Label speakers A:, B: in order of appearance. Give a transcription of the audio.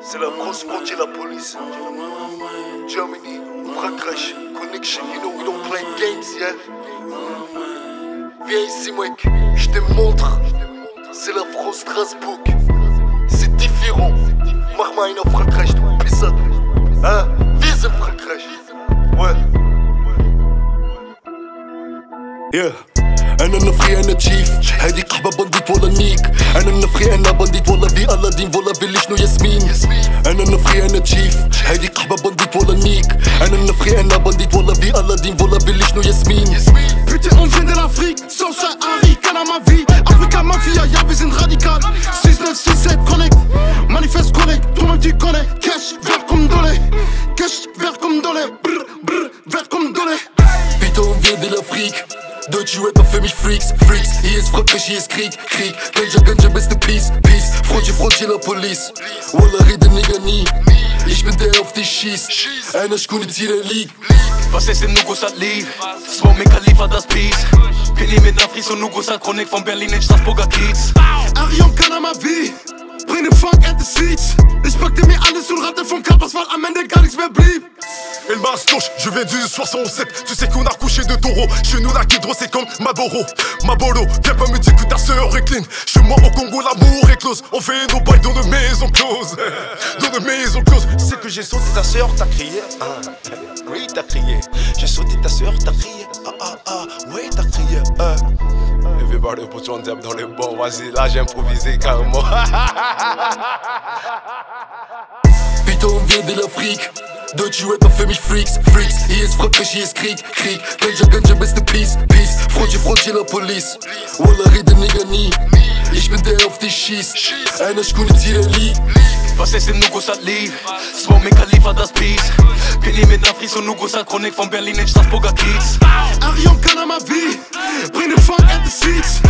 A: C'est la grosse frontière, la police. Germany, Frankreich, connection, you know we don't play games, yeah. Viens ici, mec, je te montre. C'est la France Strasbourg. C'est différent. Mach mal einen auf Frankreich, du Pisser. Hein? Wir sind Frankreich. Ouais. Yeah. أنا نفري أنا تشيف هاديك قحبة بنديت ولا نيك أنا نفري أنا بنديت ولا في ألادين ولا في اللي شنو ياسمين أنا نفري أنا تشيف هاديك قحبة بنديت ولا نيك أنا نفري أنا بنديت ولا في ألادين ولا في اللي شنو ياسمين
B: Putain on vient de l'Afrique, Southside Harry, Kanama vie Africa Mafia, y'a besoin de radical 6967 connect, manifeste connect Toi-même tu connais, cash, vert comme dolé Cash, vert comme dolé, brr, brr, vert comme dolé
A: Putain on vient de l'Afrique Deutsche Rapper für mich Freaks, Freaks Hier ist Frankreich, hier ist Krieg, Krieg Ganja, Ganja, beste Peace, Peace Frontier, la Police Wallah, rede Nigga nie Ich bin der auf dich schießt Einer Schkune zieht der League
C: Was ist in Nugosat Lied? Smoke mit Khalifa das Beat Penny mit Nafris und Nugosat Chronik von Berlin in Straßburger Kiez
B: Arion Kanama vie Bring den Funk at the seats Ich packte mir alles und rannte vom Campus, weil am Ende gar nichts mehr blieb
D: El Mastoche, je viens du 67. Tu sais qu'on a couché de taureau. Chez nous, la Kidro, c'est comme Maboro. Mabolo, viens pas me dire que ta sœur est clean. Chez moi, au Congo, l'amour est close. On fait nos bails dans de maisons closes. Dans de maisons closes.
E: C'est que j'ai sauté ta sœur, t'as crié. Ah, oui, t'as crié. J'ai sauté ta sœur, t'as crié. Oui, t'as crié. Everybody put your hands dans les bons. Vas-y, là, j'ai improvisé carrément.
A: Putain, on vient de l'Afrique. Deutsche Rapper für mich Freaks, Freaks Hier ist Frankreich, hier ist Krieg, Krieg Ganja, Ganja, beste Peace, Peace Frontier, la Police Wallah, rede Nigga nie Ich bin der auf dich schießt Einer Schkune zieht der League
C: Was ist in Nugosat Lied? Smoke mit Khalifa das Beat Penny mit Nafris und Nugosat Chronik von Berlin in Straßburger Kiez
B: Arion Kanama vie Bring den Funk at the seats